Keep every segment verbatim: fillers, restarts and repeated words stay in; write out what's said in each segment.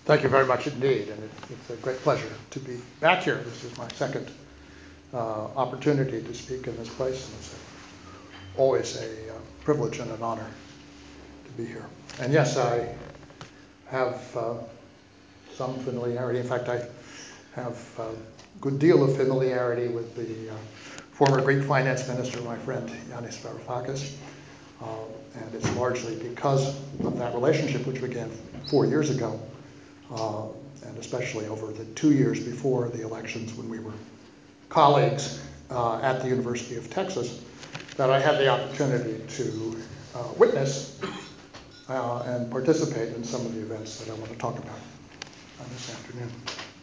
Thank you very much indeed, and it, it's a great pleasure to be back here. This is my second uh, opportunity to speak in this place, and it's a, always a uh, privilege and an honor to be here. And yes, I have uh, some familiarity. In fact, I have a good deal of familiarity with the uh, former Greek finance minister, my friend Yanis Varoufakis, uh, and it's largely because of that relationship, which began four years ago. Uh, and especially over the two years before the elections when we were colleagues uh, at the University of Texas, that I had the opportunity to uh, witness uh, and participate in some of the events that I want to talk about uh, this afternoon.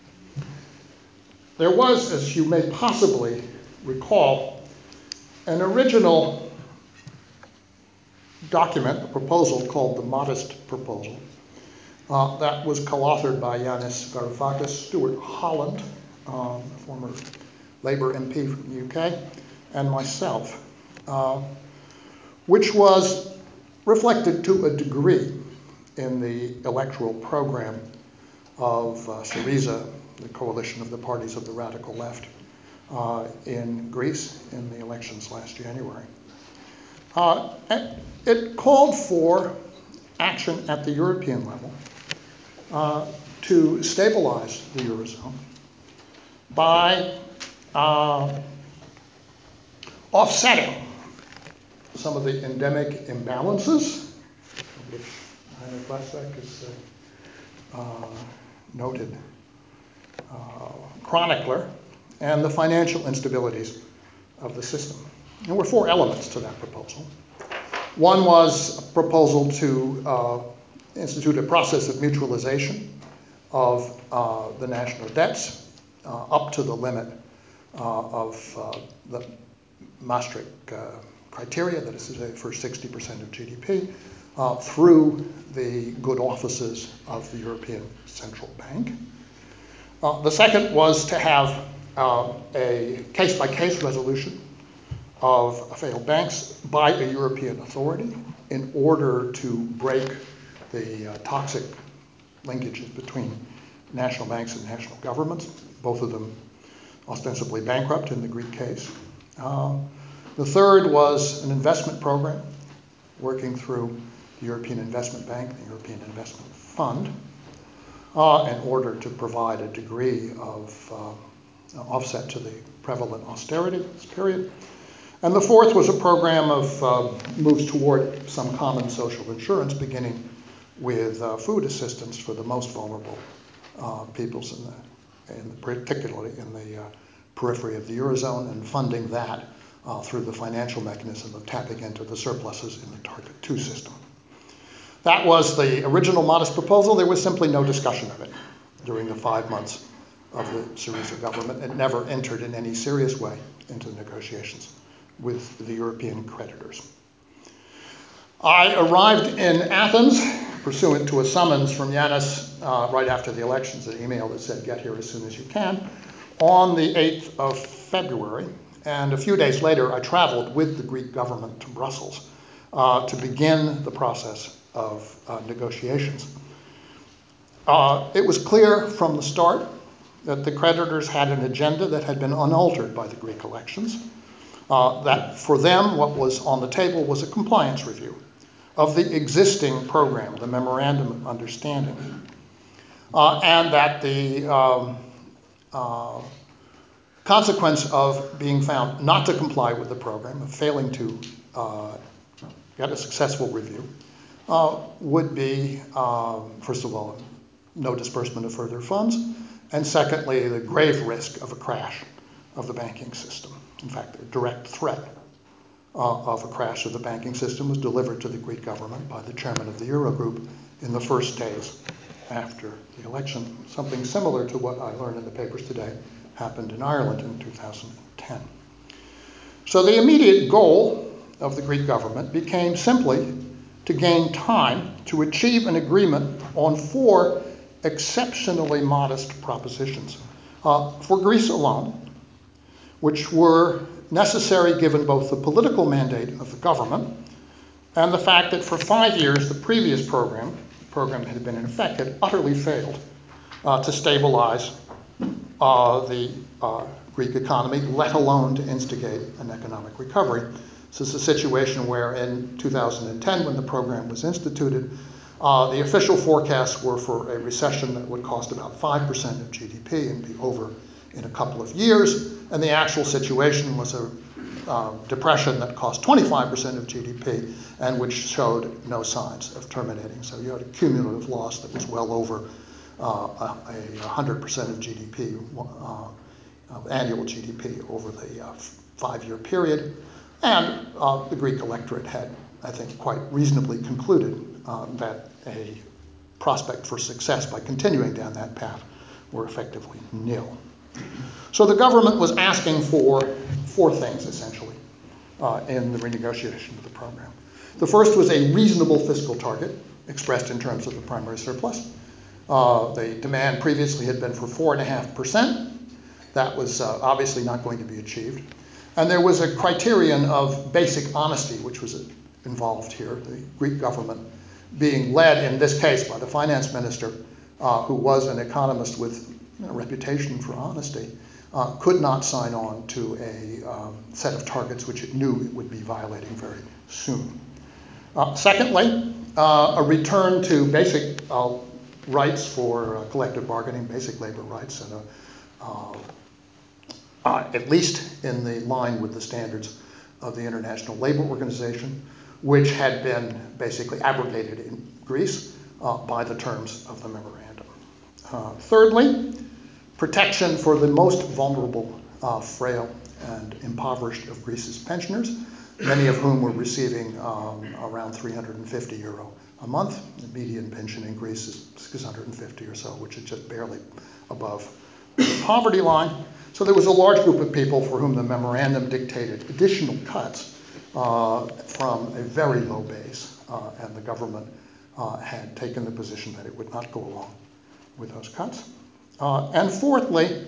There was, as you may possibly recall, an original document, a proposal called the Modest Proposal, Uh, that was co-authored by Yanis Varoufakis, Stuart Holland, um, former Labour M P from the U K, and myself, uh, which was reflected to a degree in the electoral program of uh, Syriza, the coalition of the parties of the radical left, uh, in Greece in the elections last January. Uh, it called for action at the European level Uh, to stabilize the Eurozone by uh, offsetting some of the endemic imbalances, which Heiner Glassbeck is a uh, noted uh, chronicler, and the financial instabilities of the system. There were four elements to that proposal. One was a proposal to uh, institute a process of mutualization of uh, the national debts uh, up to the limit uh, of uh, the Maastricht uh, criteria, that is to say, for sixty percent of G D P, uh, through the good offices of the European Central Bank. Uh, the second was to have uh, a case-by-case resolution of failed banks by a European authority in order to break the uh, toxic linkages between national banks and national governments, both of them ostensibly bankrupt in the Greek case. Uh, the third was an investment program working through the European Investment Bank, the European Investment Fund, uh, in order to provide a degree of uh, offset to the prevalent austerity this period. And the fourth was a program of uh, moves toward some common social insurance, beginning with uh, food assistance for the most vulnerable uh, peoples, in the, in the, particularly in the uh, periphery of the Eurozone, and funding that uh, through the financial mechanism of tapping into the surpluses in the Target two system. That was the original Modest Proposal. There was simply no discussion of it during the five months of the Syriza government. It never entered in any serious way into the negotiations with the European creditors. I arrived in Athens pursuant to a summons from Yanis uh, right after the elections, an email that said, get here as soon as you can, on the eighth of February. And a few days later, I traveled with the Greek government to Brussels uh, to begin the process of uh, negotiations. Uh, it was clear from the start that the creditors had an agenda that had been unaltered by the Greek elections, uh, that for them what was on the table was a compliance review of the existing program, the Memorandum of Understanding, uh, and that the um, uh, consequence of being found not to comply with the program, of failing to uh, get a successful review, uh, would be, uh, first of all, no disbursement of further funds, and secondly, the grave risk of a crash of the banking system. In fact, a direct threat Uh, of a crash of the banking system was delivered to the Greek government by the chairman of the Eurogroup in the first days after the election. Something similar to what I learned in the papers today happened in Ireland in two thousand ten. So the immediate goal of the Greek government became simply to gain time to achieve an agreement on four exceptionally modest propositions uh, for Greece alone, which were necessary given both the political mandate of the government and the fact that for five years the previous program, the program that had been in effect, had utterly failed uh, to stabilize uh, the uh, Greek economy, let alone to instigate an economic recovery. This is a situation where in two thousand ten, when the program was instituted, uh, the official forecasts were for a recession that would cost about five percent of G D P and be over in a couple of years, and the actual situation was a uh, depression that cost twenty-five percent of G D P and which showed no signs of terminating. So you had a cumulative loss that was well over uh, a one hundred percent of G D P, uh, of annual G D P over the uh, five-year period. And uh, the Greek electorate had, I think, quite reasonably concluded uh, that a prospect for success by continuing down that path were effectively nil. So the government was asking for four things, essentially, uh, in the renegotiation of the program. The first was a reasonable fiscal target, expressed in terms of the primary surplus. Uh, the demand previously had been for four point five percent. That was uh, obviously not going to be achieved. And there was a criterion of basic honesty, which was involved here. The Greek government being led, in this case, by the finance minister, uh, who was an economist with a reputation for honesty, uh, could not sign on to a um, set of targets which it knew it would be violating very soon. Uh, secondly, uh, a return to basic uh, rights for uh, collective bargaining, basic labor rights, and a, uh, uh, at least in the line with the standards of the International Labor Organization, which had been basically abrogated in Greece uh, by the terms of the memorandum. Uh, thirdly, protection for the most vulnerable, uh, frail, and impoverished of Greece's pensioners, many of whom were receiving um, around three hundred fifty euro a month. The median pension in Greece is six hundred fifty or so, which is just barely above the poverty line. So there was a large group of people for whom the memorandum dictated additional cuts uh, from a very low base, uh, and the government uh, had taken the position that it would not go along with those cuts. Uh, and fourthly,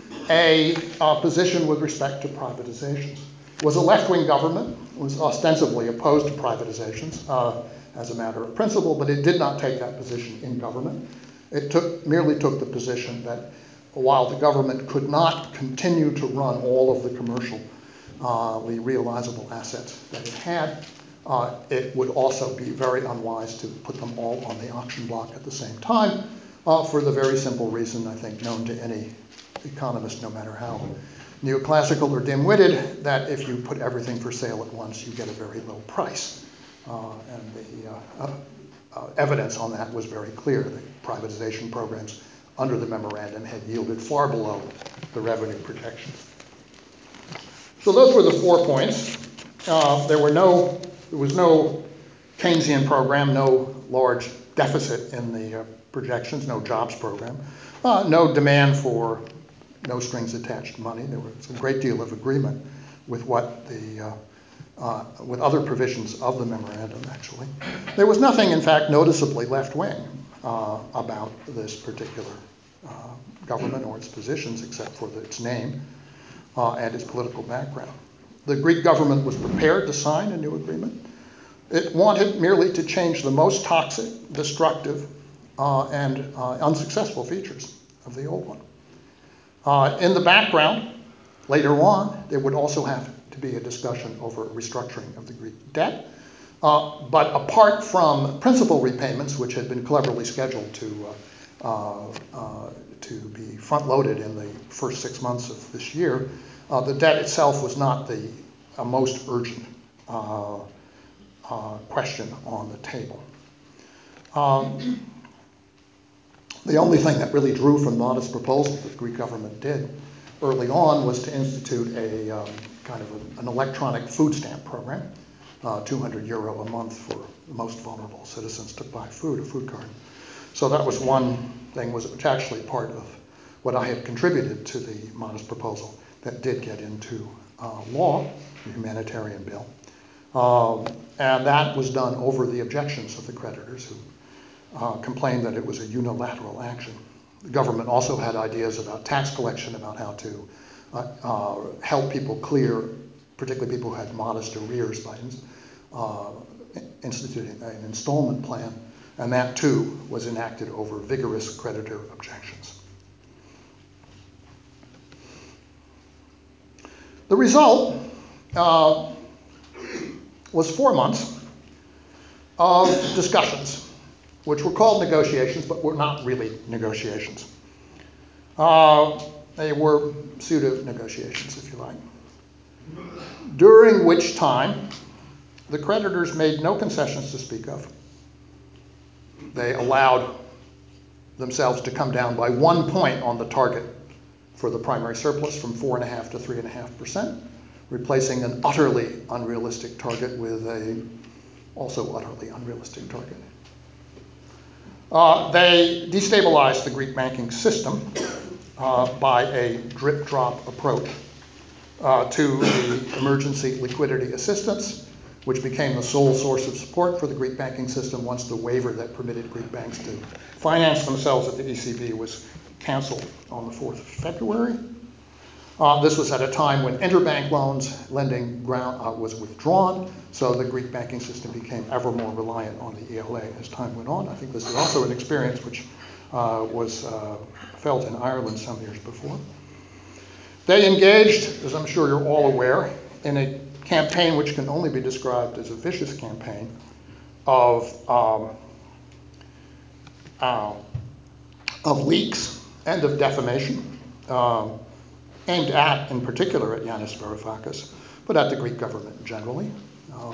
a uh, position with respect to privatizations. It was a left-wing government, was ostensibly opposed to privatizations uh, as a matter of principle, but it did not take that position in government. It took, merely took the position that while the government could not continue to run all of the commercially uh, realizable assets that it had, uh, it would also be very unwise to put them all on the auction block at the same time, uh, for the very simple reason, I think, known to any economist, no matter how neoclassical or dim-witted, that if you put everything for sale at once, you get a very low price. Uh, and the uh, uh, uh, evidence on that was very clear. The privatization programs under the memorandum had yielded far below the revenue projections. So those were the four points. Uh, there were no, there was no Keynesian program, no large deficit in the uh, projections, no jobs program, uh, no demand for no strings attached money. There was a great deal of agreement with what the uh, uh, with other provisions of the memorandum, actually. There was nothing, in fact, noticeably left-wing uh, about this particular uh, government or its positions, except for the, its name uh, and its political background. The Greek government was prepared to sign a new agreement. It wanted merely to change the most toxic, destructive, uh, and uh, unsuccessful features of the old one. Uh, in the background, later on, there would also have to be a discussion over restructuring of the Greek debt. Uh, but apart from principal repayments, which had been cleverly scheduled to, uh, uh, uh, to be front-loaded in the first six months of this year, uh, the debt itself was not the uh, most urgent uh, uh, question on the table. Um, The only thing that really drew from modest proposals that the Greek government did early on was to institute a um, kind of a, an electronic food stamp program, uh, two hundred euro a month for the most vulnerable citizens to buy food, a food card. So that was one thing, was which actually part of what I had contributed to the modest proposal that did get into uh, law, the humanitarian bill. Um, and that was done over the objections of the creditors, who Uh, complained that it was a unilateral action. The government also had ideas about tax collection, about how to uh, uh, help people clear, particularly people who had modest arrears, by uh, instituting an installment plan. and that too was enacted over vigorous creditor objections. The result uh, was four months of discussions, which were called negotiations, but were not really negotiations. Uh, they were pseudo-negotiations, if you like, during which time the creditors made no concessions to speak of. They allowed themselves to come down by one point on the target for the primary surplus from four and a half to three and a half percent, replacing an utterly unrealistic target with a also utterly unrealistic target. Uh, they destabilized the Greek banking system uh, by a drip-drop approach uh, to the emergency liquidity assistance, which became the sole source of support for the Greek banking system once the waiver that permitted Greek banks to finance themselves at the E C B was canceled on the fourth of February. Uh, this was at a time when interbank loans lending ground, uh, was withdrawn, so the Greek banking system became ever more reliant on the E L A as time went on. I think this is also an experience which uh, was uh, felt in Ireland some years before. They engaged, as I'm sure you're all aware, in a campaign which can only be described as a vicious campaign of, um, uh, of leaks and of defamation. Um, aimed at, in particular, at Yanis Varoufakis, but at the Greek government generally, uh,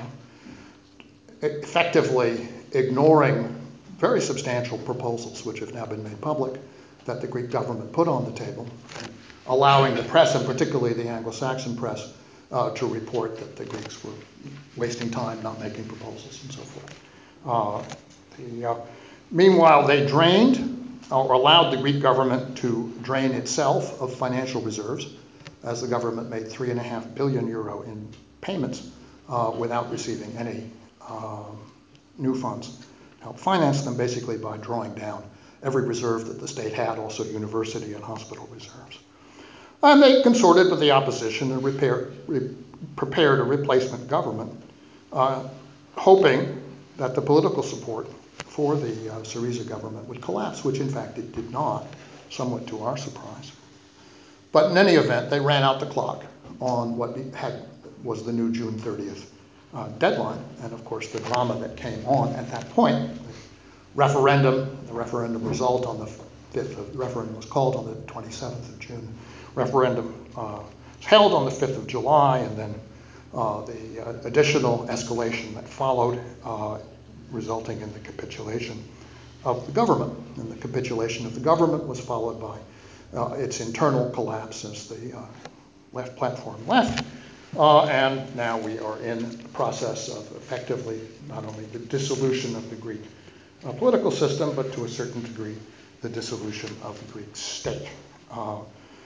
effectively ignoring very substantial proposals which have now been made public that the Greek government put on the table, allowing the press, and particularly the Anglo-Saxon press, uh, to report that the Greeks were wasting time, not making proposals, and so forth. Uh, the, uh, meanwhile, they drained or allowed the Greek government to drain itself of financial reserves, as the government made three and a half billion euro in payments uh, without receiving any uh, new funds. Helped finance them basically by drawing down every reserve that the state had, also university and hospital reserves. And they consorted with the opposition and repair, re, prepared a replacement government, uh, hoping that the political support for the uh, Syriza government would collapse, which in fact it did not, somewhat to our surprise. But in any event, they ran out the clock on what had, was the new June thirtieth uh, deadline, and of course the drama that came on at that point, the referendum, the referendum result on the fifth of, the referendum was called on the twenty-seventh of June, referendum uh, was held on the fifth of July, and then uh, the uh, additional escalation that followed uh, resulting in the capitulation of the government. And the capitulation of the government was followed by uh, its internal collapse as the uh, left platform left. Uh, and now we are in the process of effectively not only the dissolution of the Greek uh, political system, but to a certain degree, the dissolution of the Greek state. Uh,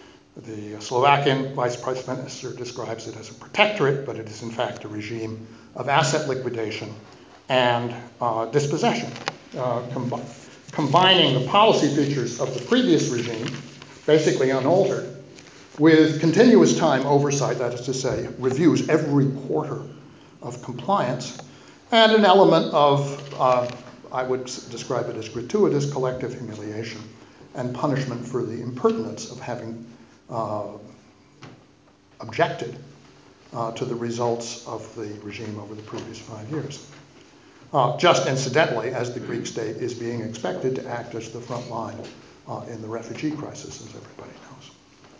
the Slovakian vice prime minister describes it as a protectorate, but it is in fact a regime of asset liquidation and uh, dispossession, uh, com- combining the policy features of the previous regime, basically unaltered, with continuous time oversight, that is to say, reviews every quarter of compliance, and an element of, uh, I would describe it as gratuitous collective humiliation and punishment for the impertinence of having uh, objected uh, to the results of the regime over the previous five years. Uh, just incidentally, as the Greek state is being expected to act as the front line uh, in the refugee crisis, as everybody knows.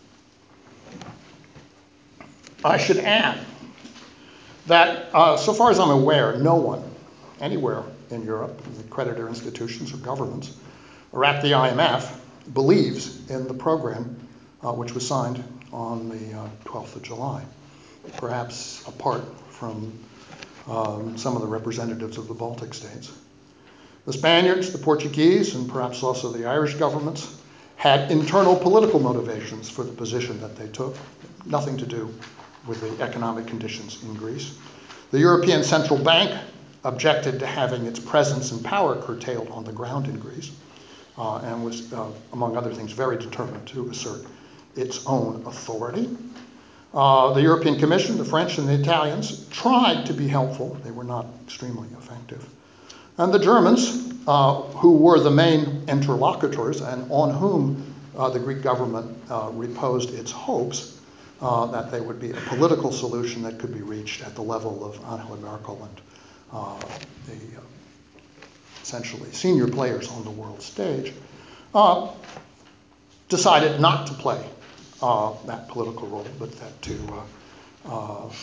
I should add that, uh, so far as I'm aware, no one anywhere in Europe, in the creditor institutions or governments, or at the I M F, believes in the program uh, which was signed on the uh, twelfth of July, perhaps apart from um, some of the representatives of the Baltic states. The Spaniards, the Portuguese, and perhaps also the Irish governments had internal political motivations for the position that they took, nothing to do with the economic conditions in Greece. The European Central Bank objected to having its presence and power curtailed on the ground in Greece, uh, and was, uh, among other things, very determined to assert its own authority. Uh, the European Commission, the French and the Italians tried to be helpful. They were not extremely effective. And the Germans uh, who were the main interlocutors and on whom uh, the Greek government uh, reposed its hopes uh, that they would be a political solution that could be reached at the level of Angela Merkel and uh, the uh, essentially senior players on the world stage, uh, decided not to play uh, that political role, but that to uh, uh,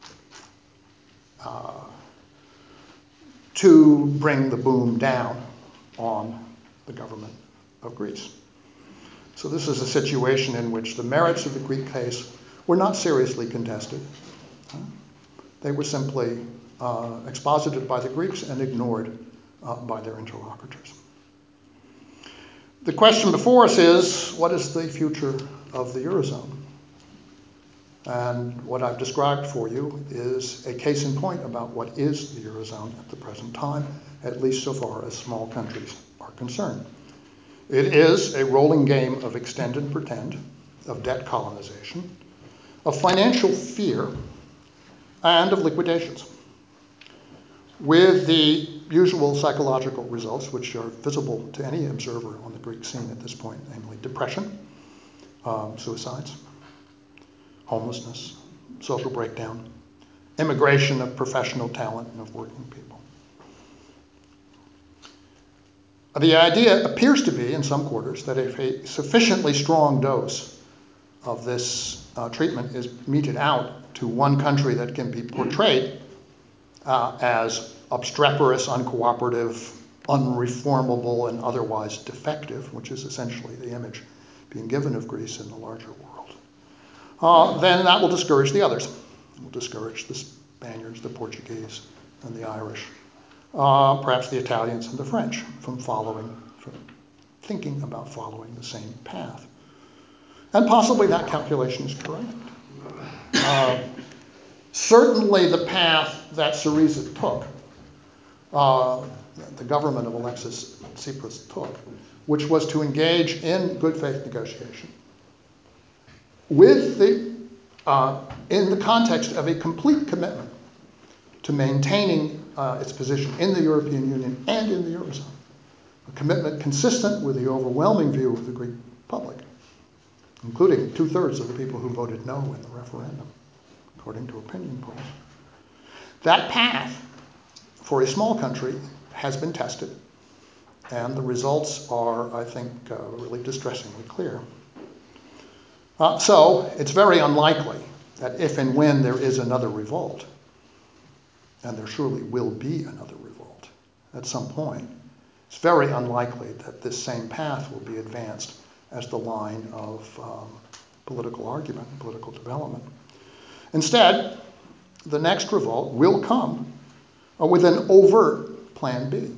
uh, to bring the boom down on the government of Greece. So this is a situation in which the merits of the Greek case were not seriously contested. They were simply uh, exposited by the Greeks and ignored uh, by their interlocutors. The question before us is, what is the future of the Eurozone? And what I've described for you is a case in point about what is the Eurozone at the present time, at least so far as small countries are concerned. It is a rolling game of extend and pretend, of debt colonization, of financial fear, and of liquidations, with the usual psychological results which are visible to any observer on the Greek scene at this point, namely depression, um, suicides, homelessness, social breakdown, immigration of professional talent and of working people. The idea appears to be, in some quarters, that if a sufficiently strong dose of this uh, treatment is meted out to one country that can be portrayed uh, as obstreperous, uncooperative, unreformable, and otherwise defective, which is essentially the image being given of Greece in the larger world, uh, then that will discourage the others. It will discourage the Spaniards, the Portuguese, and the Irish, uh, perhaps the Italians and the French, from following, from thinking about following the same path. And possibly that calculation is correct. Uh, certainly the path that Syriza took, uh, the government of Alexis Tsipras took, which was to engage in good faith negotiation with the, uh, in the context of a complete commitment to maintaining uh, its position in the European Union and in the Eurozone, a commitment consistent with the overwhelming view of the Greek public, including two-thirds of the people who voted no in the referendum, according to opinion polls. That path, for a small country, has been tested, and the results are, I think, uh, really distressingly clear. Uh, so it's very unlikely that if and when there is another revolt, and there surely will be another revolt at some point, it's very unlikely that this same path will be advanced as the line of um, political argument, political development. Instead, the next revolt will come uh, with an overt plan B.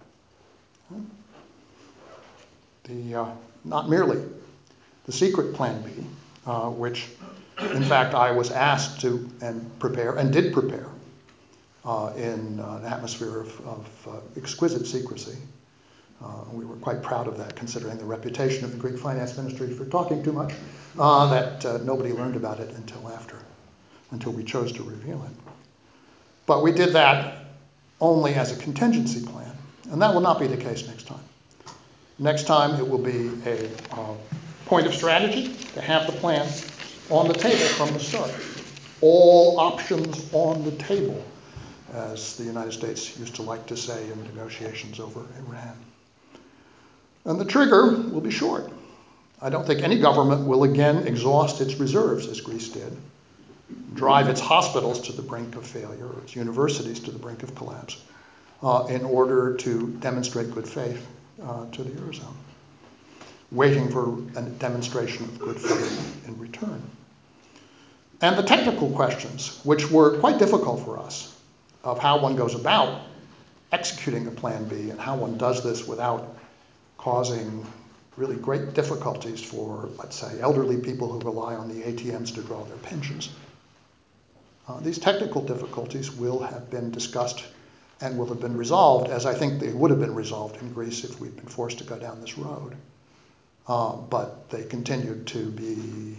The, uh, not merely the secret plan B, uh, which in fact I was asked to and prepare and did prepare uh, in uh, an atmosphere of, of uh, exquisite secrecy. Uh, we were quite proud of that, considering the reputation of the Greek finance ministry for talking too much, uh, that uh, nobody learned about it until after, until we chose to reveal it. But we did that only as a contingency plan, and that will not be the case next time. Next time it will be a uh, point of strategy to have the plan on the table from the start. All options on the table, as the United States used to like to say in negotiations over Iran. And the trigger will be short. I don't think any government will again exhaust its reserves, as Greece did, drive its hospitals to the brink of failure, or its universities to the brink of collapse, uh, in order to demonstrate good faith uh, to the Eurozone, waiting for a demonstration of good faith in return. And the technical questions, which were quite difficult for us, of how one goes about executing a plan B and how one does this without causing really great difficulties for, let's say, elderly people who rely on the A T Ms to draw their pensions. Uh, these technical difficulties will have been discussed and will have been resolved, as I think they would have been resolved in Greece if we'd been forced to go down this road. Uh, but they continued to be,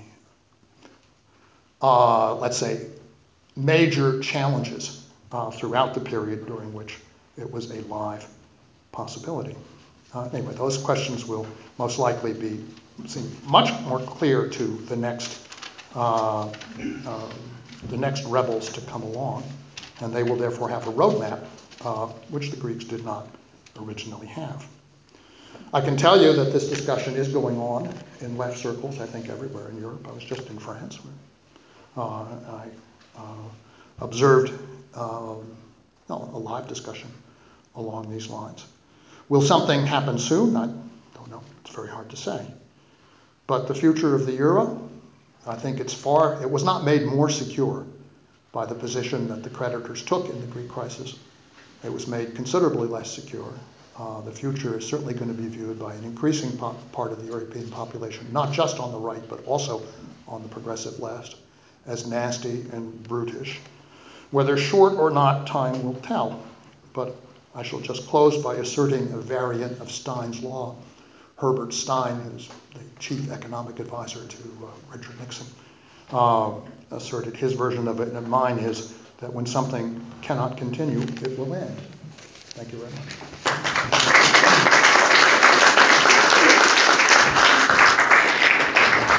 uh, let's say, major challenges uh, throughout the period during which it was a live possibility. Uh, anyway, those questions will most likely be seem much more clear to the next uh, uh, the next rebels to come along, and they will therefore have a roadmap, uh, which the Greeks did not originally have. I can tell you that this discussion is going on in left circles, I think everywhere in Europe. I was just in France. Where, uh, I uh, observed um, no, a live discussion along these lines. Will something happen soon? I don't know. It's very hard to say. But the future of the euro, I think it's far, it was not made more secure by the position that the creditors took in the Greek crisis. It was made considerably less secure. Uh, the future is certainly going to be viewed by an increasing po- part of the European population, not just on the right, but also on the progressive left, as nasty and brutish. Whether short or not, time will tell. But I shall just close by asserting a variant of Stein's law. Herbert Stein, who's the chief economic advisor to uh, Richard Nixon, uh, asserted his version of it, and mine is that when something cannot continue, it will end. Thank you very much.